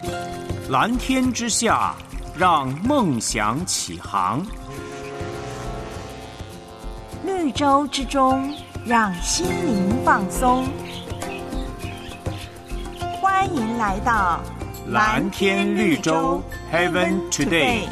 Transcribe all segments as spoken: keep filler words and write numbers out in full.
蓝天之下，让梦想起航。 绿洲之中，让心灵放松。欢迎来到蓝天绿洲 Heaven Today。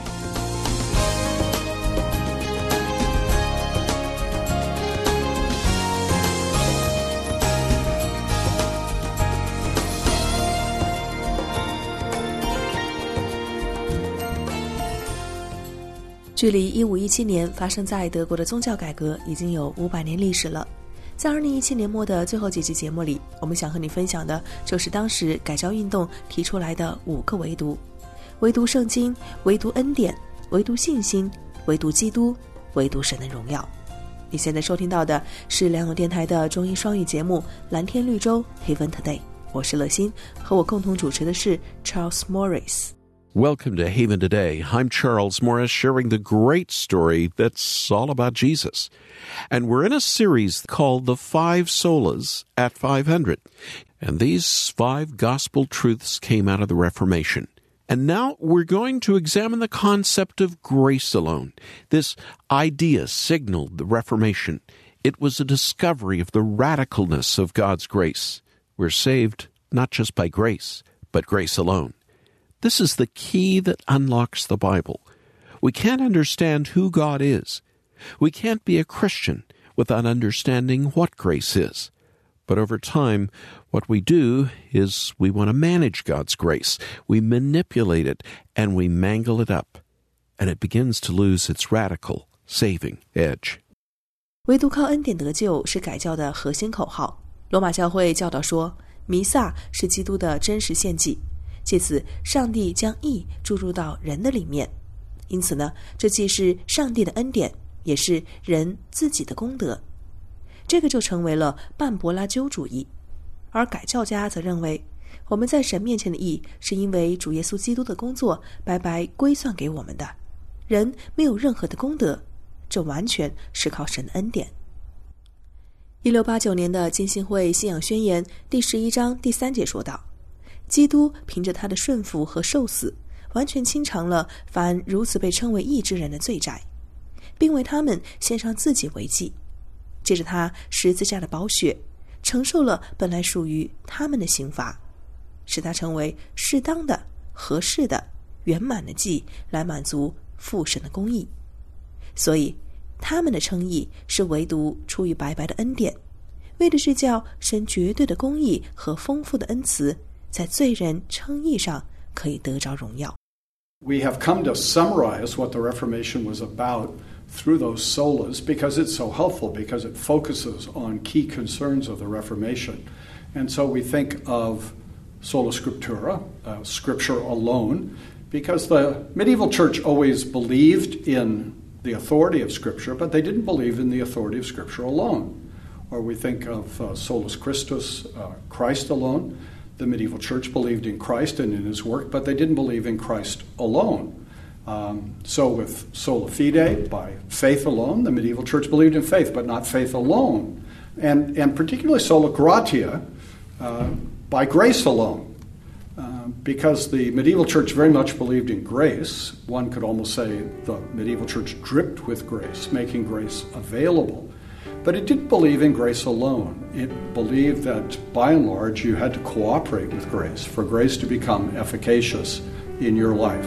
距离一五一七年发生在德国的宗教改革已经有五百年历史了。在二零一七年末的最后几期节目里，我们想和你分享的就是当时改教运动提出来的五个唯独：唯独圣经，唯独恩典，唯独信心，唯独基督，唯独神的荣耀。你现在收听到的是良友电台的中英双语节目《蓝天绿洲 Heaven Today》，我是乐心，和我共同主持的是 Charles Morris。Welcome to Haven Today. I'm Charles Morris, sharing the great story that's all about Jesus. And we're in a series called The Five Solas at five hundred. And these five gospel truths came out of the Reformation. And now we're going to examine the concept of grace alone. This idea signaled the Reformation. It was a discovery of the radicalness of God's grace. We're saved not just by grace, but grace alone.This is the key that unlocks the Bible. We can't understand who God is. We can't be a Christian without understanding what grace is. But over time, what we do is we want to manage God's grace. We manipulate it and we mangle it up. And it begins to lose its radical, saving edge. 唯独靠恩典得救是改教的核心口号。罗马教会教导说，弥撒是基督的真实献祭。借此上帝将义注入到人的里面，因此呢，这既是上帝的恩典，也是人自己的功德。这个就成为了半柏拉纠主义。而改教家则认为，我们在神面前的义是因为主耶稣基督的工作白白归算给我们的，人没有任何的功德，这完全是靠神的恩典。一六八九年的浸信会信仰宣言第十一章第三节说道，基督凭着他的顺服和受死，完全清偿了凡如此被称为义之人的罪债，并为他们献上自己为祭。借着他十字架的宝血，承受了本来属于他们的刑罚，使他成为适当的、合适的、圆满的祭，来满足父神的公义。所以他们的称义是唯独出于白白的恩典，为的是叫神绝对的公义和丰富的恩慈在罪人称义上可以得着荣耀。 We have come to summarize what the Reformation was about through those solas because it's so helpful, because it focuses on key concerns of the Reformation. And so we think of sola scriptura, uh, scripture alone, because the medieval church always believed in the authority of Scripture, but they didn't believe in the authority of Scripture alone. Or we think of uh, solus Christus, uh, Christ alone.The medieval church believed in Christ and in his work, but they didn't believe in Christ alone. Um, so with sola fide, by faith alone, the medieval church believed in faith, but not faith alone. And, and particularly sola gratia, uh, by grace alone. Uh, because the medieval church very much believed in grace, one could almost say the medieval church dripped with grace, making grace available.But it didn't believe in grace alone. It believed that, by and large, you had to cooperate with grace for grace to become efficacious in your life.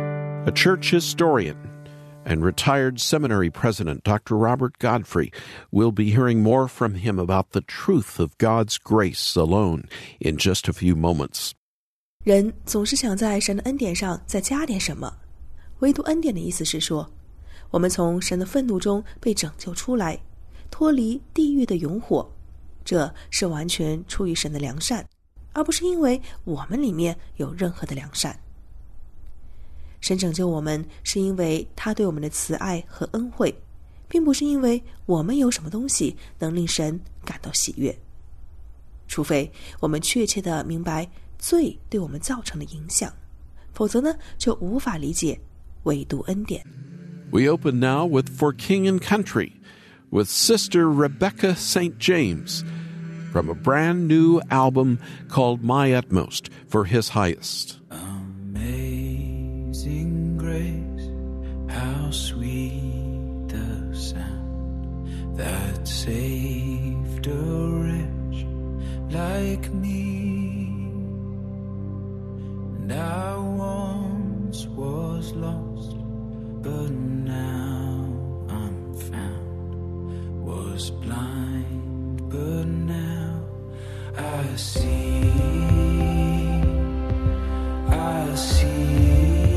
A church historian and retired seminary president, Doctor Robert Godfrey, will be hearing more from him about the truth of God's grace alone in just a few moments. 人总是想在神的恩典上再加点什么，唯独恩典的意思是说，我们从神的愤怒中被拯救出来，脱离地狱的永火，这是完全出于神的良善，而不是因为我们里面有任何的良善。神拯救我们是因为他对我们的慈爱和恩惠，并不是因为我们有什么东西能令神感到喜悦，除非我们确切地明白罪对我们造成的影响，否则呢就无法理解唯独恩典。 We open now with For King and Country with Sister Rebecca Saint James from a brand new album called My Utmost for His Highest. Um, saved a wretch like me. And I once was lost, but now I'm found. Was blind, but now I see. I see.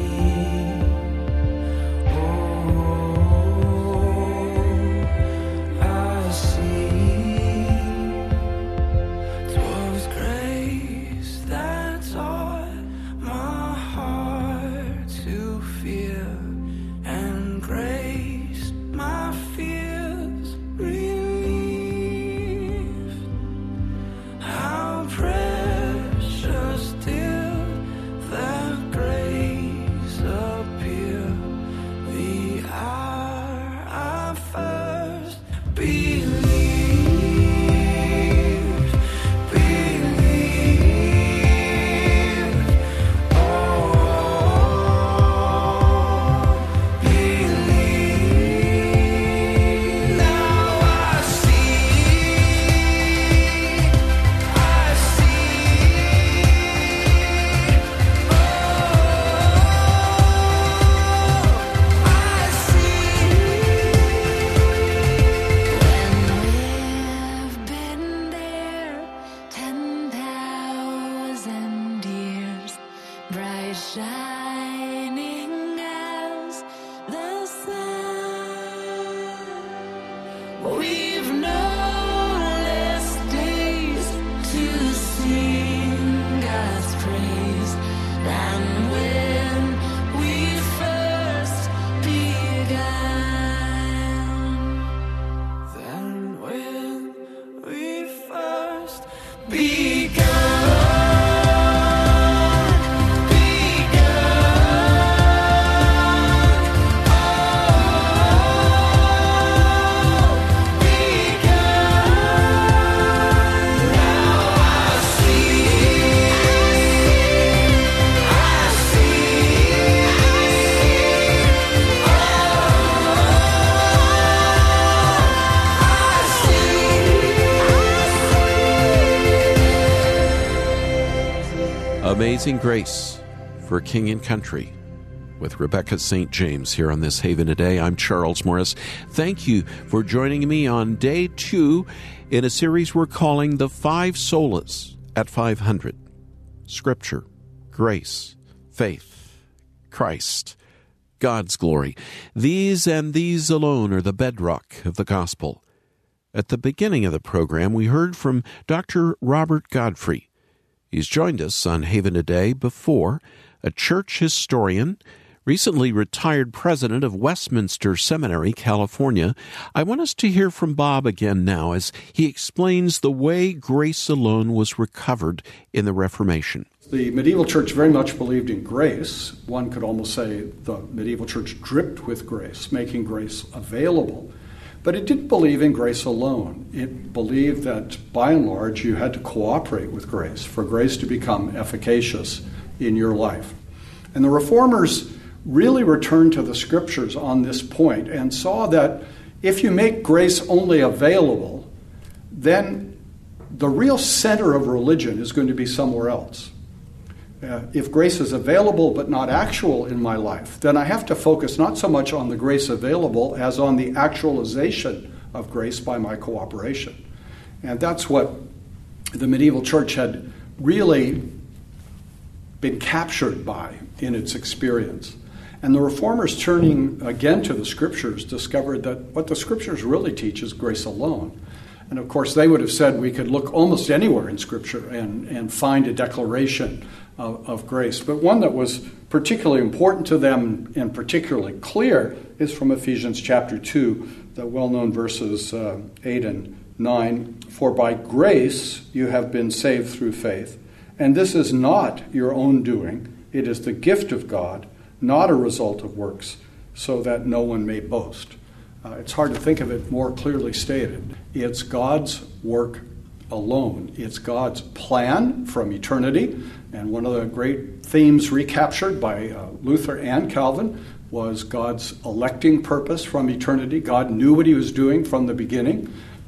Amazing Grace for King and Country with Rebecca Saint James here on This Haven Today. I'm Charles Morris. Thank you for joining me on day two in a series we're calling The Five Solas at five hundred. Scripture, grace, faith, Christ, God's glory. These and these alone are the bedrock of the gospel. At the beginning of the program, we heard from Doctor Robert Godfrey. He's joined us on Haven Today before, a church historian, recently retired president of Westminster Seminary, California. I want us to hear from Bob again now as he explains the way grace alone was recovered in the Reformation. The medieval church very much believed in grace. One could almost say the medieval church dripped with grace, making grace available. But it didn't believe in grace alone. It believed that, by and large, you had to cooperate with grace for grace to become efficacious in your life. And the Reformers really returned to the Scriptures on this point and saw that if you make grace only available, then the real center of religion is going to be somewhere else. Uh, if grace is available but not actual in my life, then I have to focus not so much on the grace available as on the actualization of grace by my cooperation. And that's what the medieval church had really been captured by in its experience. And the Reformers, turning again to the Scriptures, discovered that what the Scriptures really teach is grace alone. And of course, they would have said we could look almost anywhere in Scripture and, and find a declaration of, of grace. But one that was particularly important to them and particularly clear is from Ephesians chapter two, the well-known verses uh, eight and nine. For by grace you have been saved through faith, and this is not your own doing. It is the gift of God, not a result of works, so that no one may boast. Uh, it's hard to think of it more clearly stated. It's God's work alone. It's God's plan from eternity. And one of the great themes recaptured by uh, Luther and Calvin was God's electing purpose from eternity. God knew what he was doing from the beginning.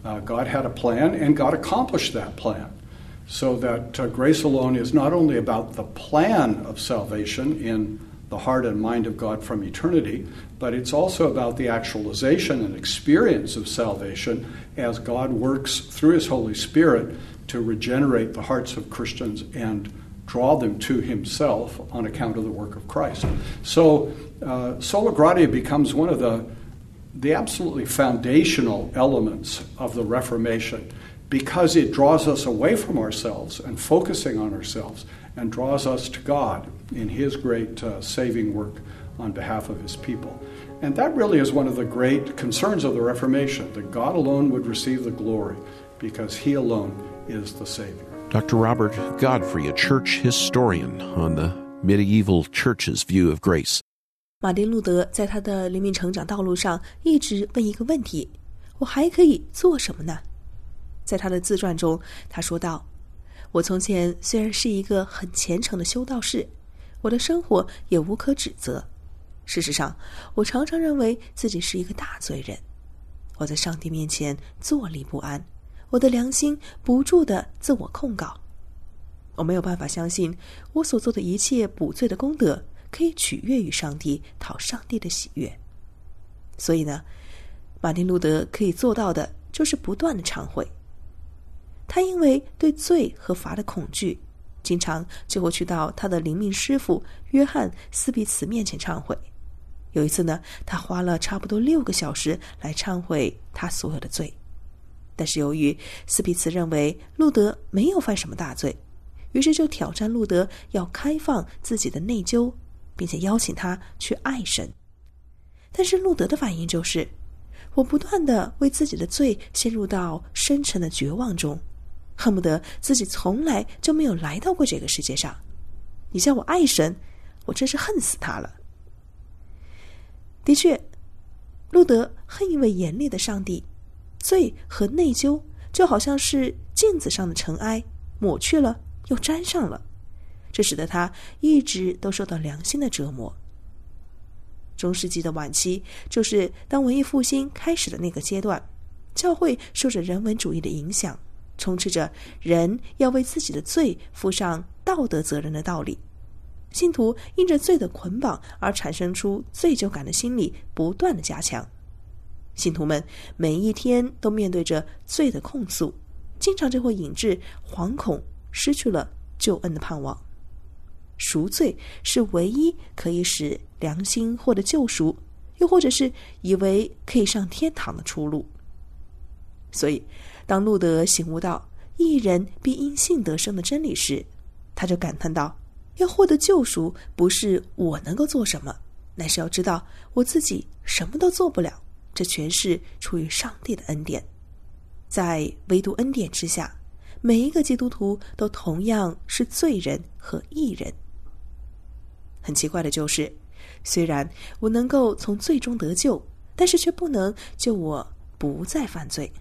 Uh, God had a plan, and God accomplished that plan. So that uh, grace alone is not only about the plan of salvation in the heart and mind of God from eternity, but it's also about the actualization and experience of salvation as God works through His Holy Spirit to regenerate the hearts of Christians and draw them to Himself on account of the work of Christ. So uh, Sola Gratia becomes one of the, the absolutely foundational elements of the Reformation, because it draws us away from ourselves and focusing on ourselves and draws us to God in His great uh, saving work on behalf of His people. And that really is one of the great concerns of the Reformation, that God alone would receive the glory because He alone is the Savior. Doctor Robert Godfrey, a church historian, on the medieval church's view of grace. 马丁路德在他的灵命成长道路上一直问一个问题：我还可以做什么呢？在他的自传中，他说道：我从前虽然是一个很虔诚的修道士，我的生活也无可指责。事实上，我常常认为自己是一个大罪人。我在上帝面前坐立不安，我的良心不住地自我控告。我没有办法相信我所做的一切补罪的功德可以取悦于上帝，讨上帝的喜悦。所以呢，马丁路德可以做到的就是不断的忏悔。他因为对罪和罚的恐惧，经常就会去到他的灵命师傅约翰斯比茨面前忏悔。有一次呢，他花了差不多六个小时来忏悔他所有的罪。但是由于斯比茨认为路德没有犯什么大罪，于是就挑战路德要开放自己的内疚，并且邀请他去爱神。但是路德的反应就是：我不断地为自己的罪陷入到深沉的绝望中，恨不得自己从来就没有来到过这个世界上。你叫我爱神，我真是恨死他了。的确，路德恨一位严厉的上帝，罪和内疚就好像是镜子上的尘埃，抹去了又沾上了，这使得他一直都受到良心的折磨。中世纪的晚期，就是当文艺复兴开始的那个阶段，教会受着人文主义的影响，充斥着人要为自己的罪负上道德责任的道理。信徒因着罪的捆绑而产生出罪疚感的心理不断的加强，信徒们每一天都面对着罪的控诉，经常就会引致惶恐，失去了救恩的盼望。赎罪是唯一可以使良心获得救赎，又或者是以为可以上天堂的出路。所以当路德醒悟到义人必因信得生的真理时，他就感叹道：要获得救赎，不是我能够做什么，乃是要知道我自己什么都做不了，这全是出于上帝的恩典。在唯独恩典之下，每一个基督徒都同样是罪人和义人。很奇怪的就是，虽然我能够从罪中得救，但是却不能救我不再犯罪。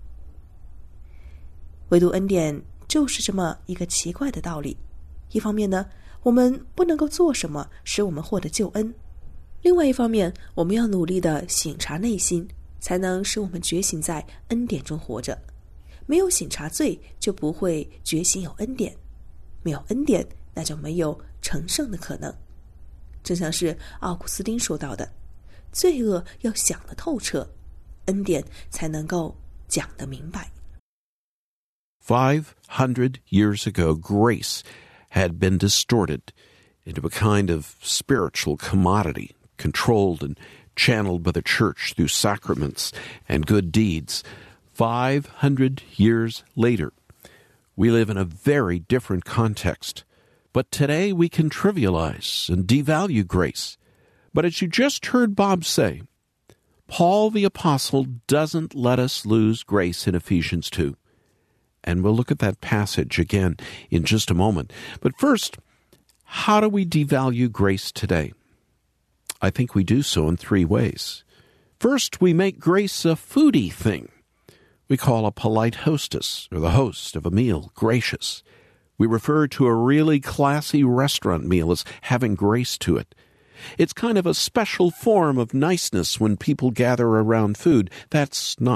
唯独恩典就是这么一个奇怪的道理。一方面呢，我们不能够做什么使我们获得救恩；另外一方面，我们要努力的省察内心，才能使我们觉醒在恩典中活着。没有省察罪，就不会觉醒有恩典；没有恩典，那就没有成圣的可能。正像是奥古斯丁说到的，罪恶要想得透彻，恩典才能够讲得明白。 Five hundred years ago, grace had been distorted into a kind of spiritual commodity, controlled and channeled by the church through sacraments and good deeds. Five hundred years later, we live in a very different context. But today we can trivialize and devalue grace. But as you just heard Bob say, Paul the Apostle doesn't let us lose grace in Ephesians two. And we'll look at that passage again in just a moment. But first, how do we devalue grace today? I think we do so in three ways. First, we make grace a foodie thing. We call a polite hostess or the host of a meal gracious. We refer to a really classy restaurant meal as having grace to it. It's kind of a special form of niceness when people gather around food. That's not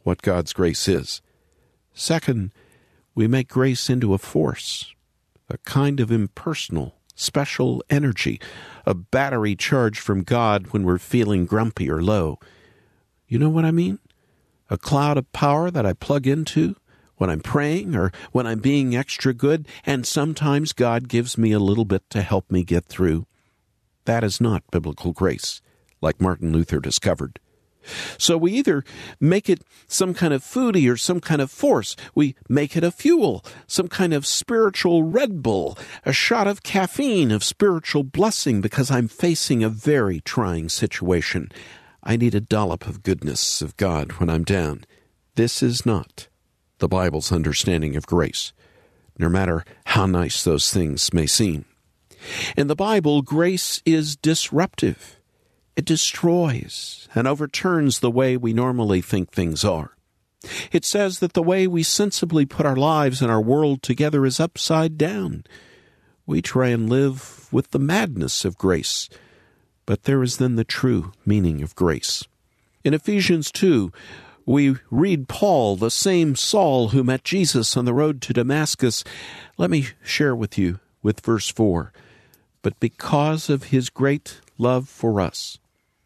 what God's grace is. Second, we make grace into a force, a kind of impersonal, special energy, a battery charged from God when we're feeling grumpy or low. You know what I mean? A cloud of power that I plug into when I'm praying or when I'm being extra good, and sometimes God gives me a little bit to help me get through. That is not biblical grace, like Martin Luther discovered. So we either make it some kind of foodie or some kind of force. We make it a fuel, some kind of spiritual Red Bull, a shot of caffeine, of spiritual blessing because I'm facing a very trying situation. I need a dollop of goodness of God when I'm down. This is not the Bible's understanding of grace, no matter how nice those things may seem. In the Bible, grace is disruptive. It destroys and overturns the way we normally think things are. It says that the way we sensibly put our lives and our world together is upside down. We try and live with the madness of grace, but there is then the true meaning of grace. In Ephesians two, we read Paul, the same Saul who met Jesus on the road to Damascus. Let me share with you with verse four. But because of his great love for us,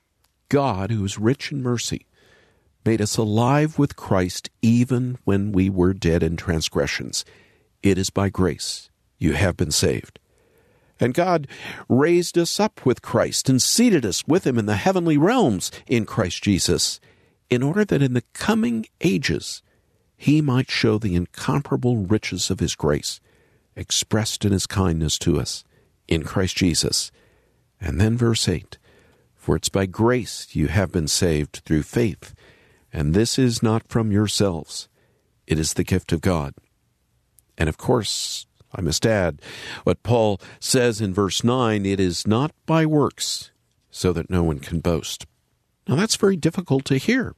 God, who is rich in mercy, made us alive with Christ even when we were dead in transgressions. It is by grace you have been saved. And God raised us up with Christ and seated us with him in the heavenly realms in Christ Jesus, in order that in the coming ages he might show the incomparable riches of his grace, expressed in his kindness to us in Christ Jesus. And then verse eight, for it's by grace you have been saved through faith, and this is not from yourselves. It is the gift of God. And of course, I must add what Paul says in verse nine, it is not by works, so that no one can boast. Now that's very difficult to hear.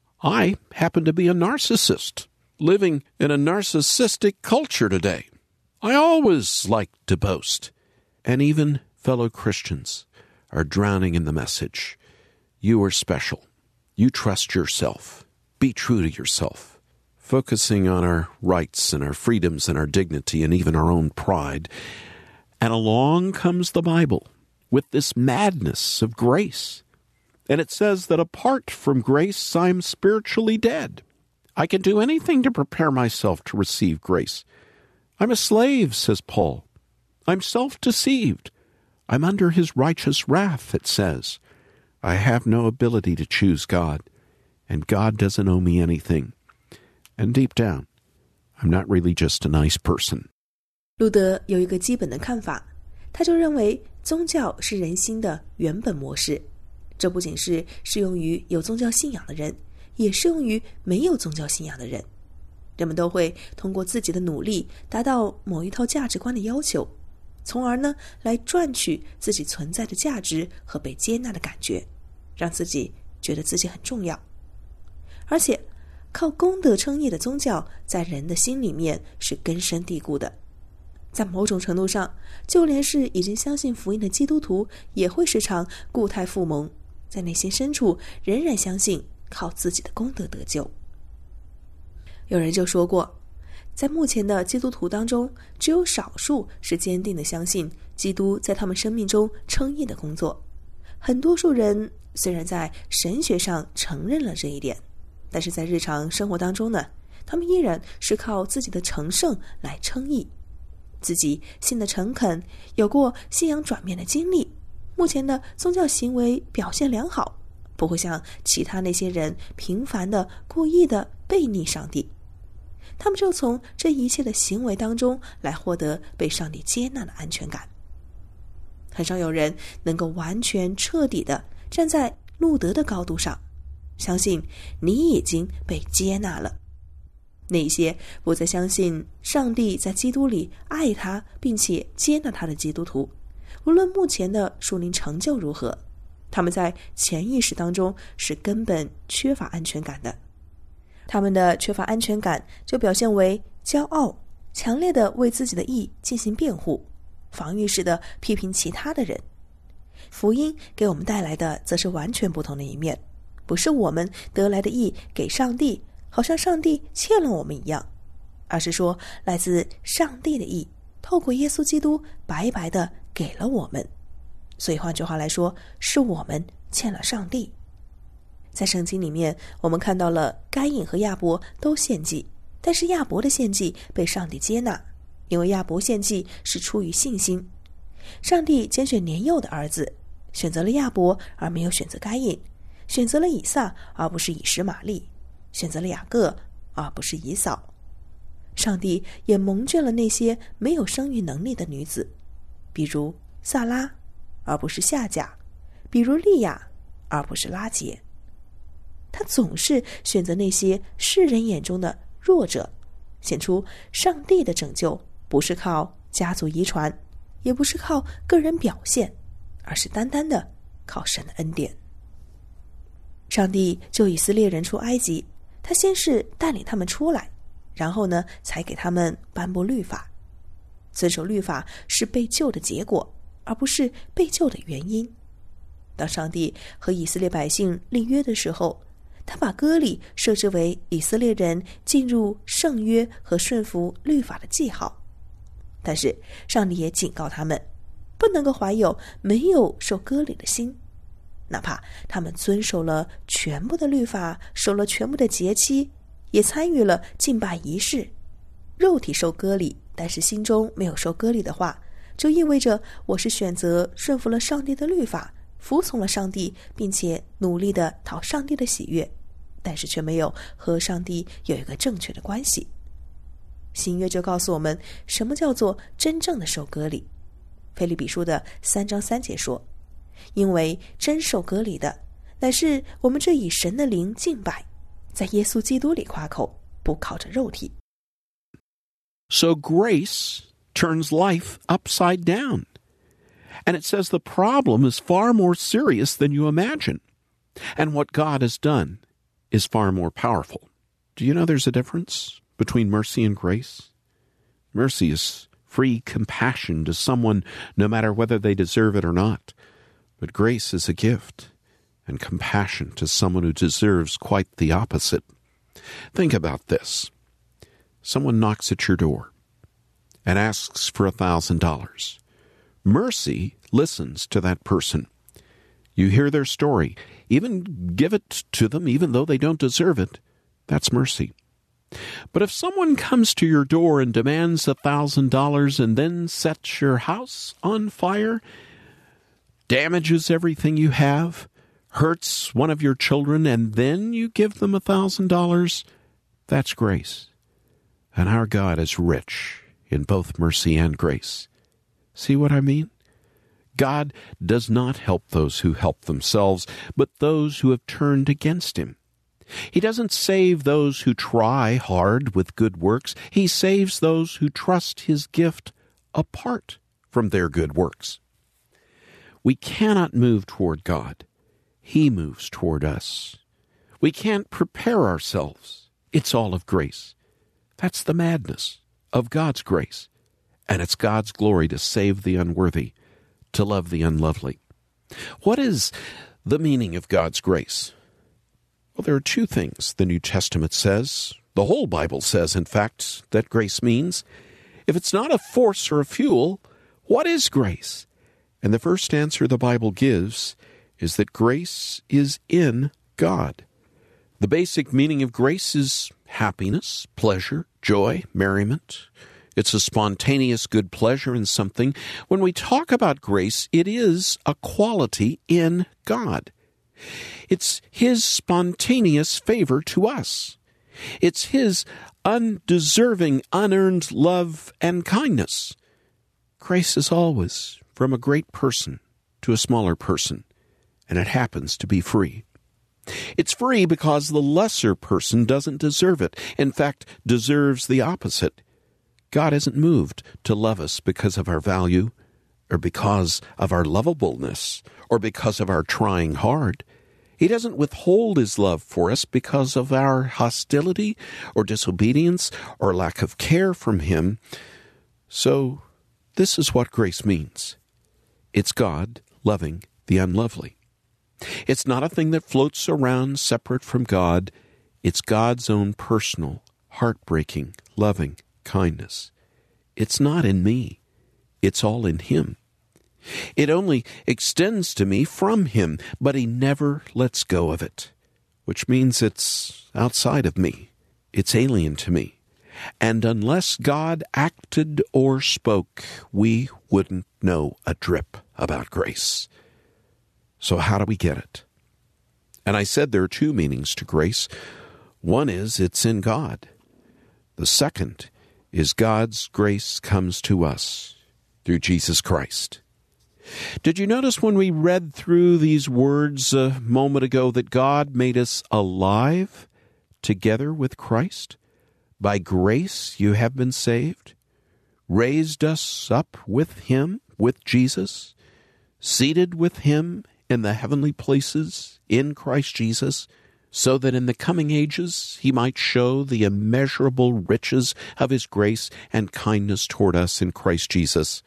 I happen to be a narcissist, living in a narcissistic culture today. I always like to boast. And even fellow Christians are drowning in the message. You are special. You trust yourself. Be true to yourself. Focusing on our rights and our freedoms and our dignity and even our own pride. And along comes the Bible with this madness of grace. And it says that apart from grace, I'm spiritually dead. I can do anything to prepare myself to receive grace. I'm a slave, says Paul. I'm self-deceived. I'm under his righteous wrath, it says. I have no ability to choose God, and God doesn't owe me anything. And deep down, I'm not really just a nice person. 路德有一个基本的看法，他就认为宗教是人心的原本模式。这不仅是适用于有宗教信仰的人，也适用于没有宗教信仰的人。人们都会通过自己的努力达到某一套价值观的要求，从而呢来赚取自己存在的价值和被接纳的感觉，让自己觉得自己很重要。而且靠功德称义的宗教在人的心里面是根深蒂固的，在某种程度上，就连是已经相信福音的基督徒也会时常固态复萌，在内心深处仍然相信靠自己的功德得救。有人就说过，在目前的基督徒当中，只有少数是坚定地相信基督在他们生命中称义的工作。很多数人虽然在神学上承认了这一点，但是在日常生活当中呢，他们依然是靠自己的成圣来称义。自己信的诚恳，有过信仰转变的经历，目前的宗教行为表现良好，不会像其他那些人频繁的故意的背逆上帝。他们就从这一切的行为当中来获得被上帝接纳的安全感。很少有人能够完全彻底的站在路德的高度上，相信你已经被接纳了。那些不再相信上帝在基督里爱他并且接纳他的基督徒，无论目前的属灵成就如何，他们在潜意识当中是根本缺乏安全感的。他们的缺乏安全感就表现为骄傲，强烈的为自己的义进行辩护，防御式的批评其他的人。福音给我们带来的则是完全不同的一面，不是我们得来的义给上帝， 好像上帝欠了我们一样，而是说来自上帝的义，透过耶稣基督白白的给了我们。所以换句话来说，是我们欠了上帝。在圣经里面，我们看到了该隐和亚伯都献祭，但是亚伯的献祭被上帝接纳，因为亚伯献祭是出于信心。上帝拣选年幼的儿子，选择了亚伯而没有选择该隐，选择了以撒而不是以实玛利，选择了雅各而不是以扫。上帝也蒙眷了那些没有生育能力的女子，比如撒拉而不是夏甲，比如利亚而不是拉结。他总是选择那些世人眼中的弱者，显出上帝的拯救不是靠家族遗传，也不是靠个人表现，而是单单的靠神的恩典。上帝救以色列人出埃及，他先是带领他们出来，然后呢，才给他们颁布律法。遵守律法是被救的结果，而不是被救的原因。当上帝和以色列百姓立约的时候，他把割礼设置为以色列人进入圣约和顺服律法的记号。但是上帝也警告他们，不能够怀有没有受割礼的心，哪怕他们遵守了全部的律法，守了全部的节期，也参与了敬拜仪式，肉体受割礼，但是心中没有受割礼的话，就意味着我是选择顺服了上帝的律法，服从了上帝，并且努力的讨上帝的喜悦，但是却没有和上帝有一个正确的关系。新约就告诉我们什么叫做真正的受割礼。腓立比书的三章三节说，因为真受割礼的乃是我们这以神的灵敬拜，在耶稣基督里夸口，不靠着肉体。 So grace turns life upside down. And it says the problem is far more serious than you imagine. And what God has done is far more powerful. Do you know there's a difference between mercy and grace? Mercy is free compassion to someone no matter whether they deserve it or not. But grace is a gift, and compassion to someone who deserves quite the opposite. Think about this. Someone knocks at your door and asks for a thousand dollars. Mercy listens to that person. You hear their story, even give it to them even though they don't deserve it. That's mercy. But if someone comes to your door and demands a thousand dollars and then sets your house on fire, damages everything you have, hurts one of your children, and then you give them a thousand dollars, that's grace. And our God is rich in both mercy and grace. See what I mean? God does not help those who help themselves, but those who have turned against him. He doesn't save those who try hard with good works. He saves those who trust his gift apart from their good works. We cannot move toward God. He moves toward us. We can't prepare ourselves. It's all of grace. That's the madness of God's grace. And it's God's glory to save the unworthy, to love the unlovely. What is the meaning of God's grace? Well, there are two things the New Testament says. The whole Bible says, in fact, that grace means. If it's not a force or a fuel, what is grace? And the first answer the Bible gives is that grace is in God. The basic meaning of grace is happiness, pleasure, joy, merriment. It's a spontaneous good pleasure in something. When we talk about grace, it is a quality in God. It's his spontaneous favor to us. It's his undeserving, unearned love and kindness. Grace is always from a great person to a smaller person, and it happens to be free. It's free because the lesser person doesn't deserve it. In fact, deserves the opposite. God isn't moved to love us because of our value, or because of our lovableness, or because of our trying hard. He doesn't withhold his love for us because of our hostility, or disobedience, or lack of care from him. So, this is what grace means. It's God loving the unlovely. It's not a thing that floats around separate from God. It's God's own personal, heartbreaking, loving kindness. It's not in me. It's all in Him. It only extends to me from Him, but He never lets go of it, which means it's outside of me. It's alien to me. And unless God acted or spoke, we wouldn't know a drip about grace. So how do we get it? And I said there are two meanings to grace. One is it's in God. The second is God's grace comes to us through Jesus Christ. Did you notice when we read through these words a moment ago that God made us alive together with Christ? By grace you have been saved, raised us up with Him, with Jesus, seated with Him in the heavenly places in Christ Jesus, so that in the coming ages He might show the immeasurable riches of His grace and kindness toward us in Christ Jesus.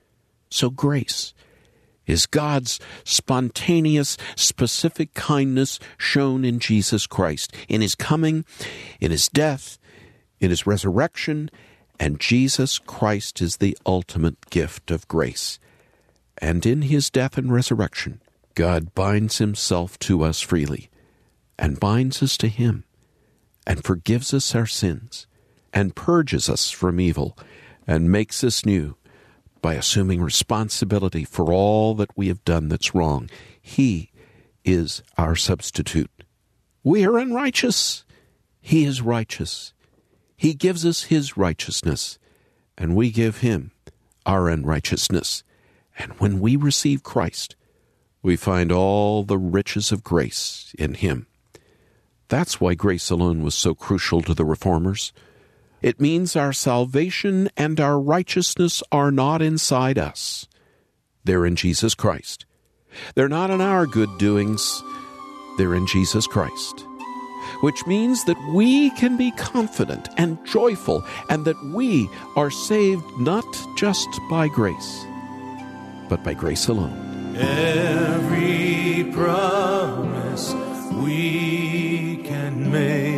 So grace is God's spontaneous, specific kindness shown in Jesus Christ, in His coming, in His death, in His resurrection, and Jesus Christ is the ultimate gift of grace. And in His death and resurrection, God binds Himself to us freely, and binds us to Him, and forgives us our sins, and purges us from evil, and makes us new by assuming responsibility for all that we have done that's wrong. He is our substitute. We are unrighteous. He is righteous. He gives us His righteousness, and we give Him our unrighteousness. And when we receive Christ, we find all the riches of grace in Him. That's why grace alone was so crucial to the Reformers. It means our salvation and our righteousness are not inside us. They're in Jesus Christ. They're not in our good doings. They're in Jesus Christ. Which means that we can be confident and joyful, and that we are saved not just by grace, but by grace alone. Every promise we can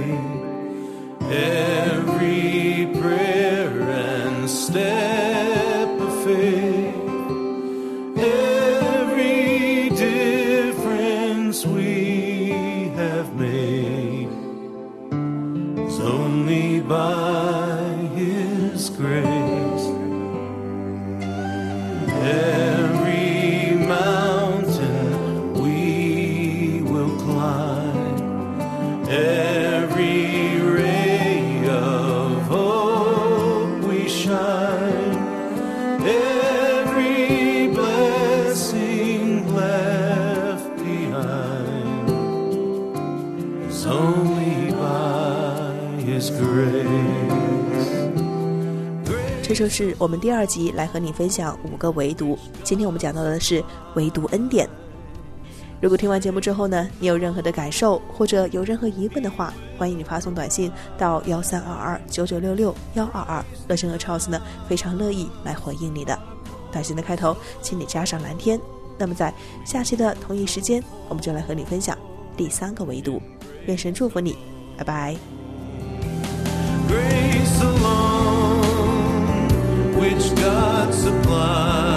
make, every prayer and step of faith, every difference we have made is only by His grace. Every mountain we will climb, every ray of hope we shine, every blessing left behind is only by His grace. 这就是我们第二集来和你分享五个唯独。今天我们讲到的是唯独恩典。如果听完节目之后呢，你有任何的感受或者有任何疑问的话，欢迎你发送短信到幺三二二九九六六幺二二，乐声和 Charles 呢非常乐意来回应你的。短信的开头请你加上蓝天。那么在下期的同一时间，我们就来和你分享第三个唯独。愿神祝福你，拜拜。 Grace alone, which God supplies.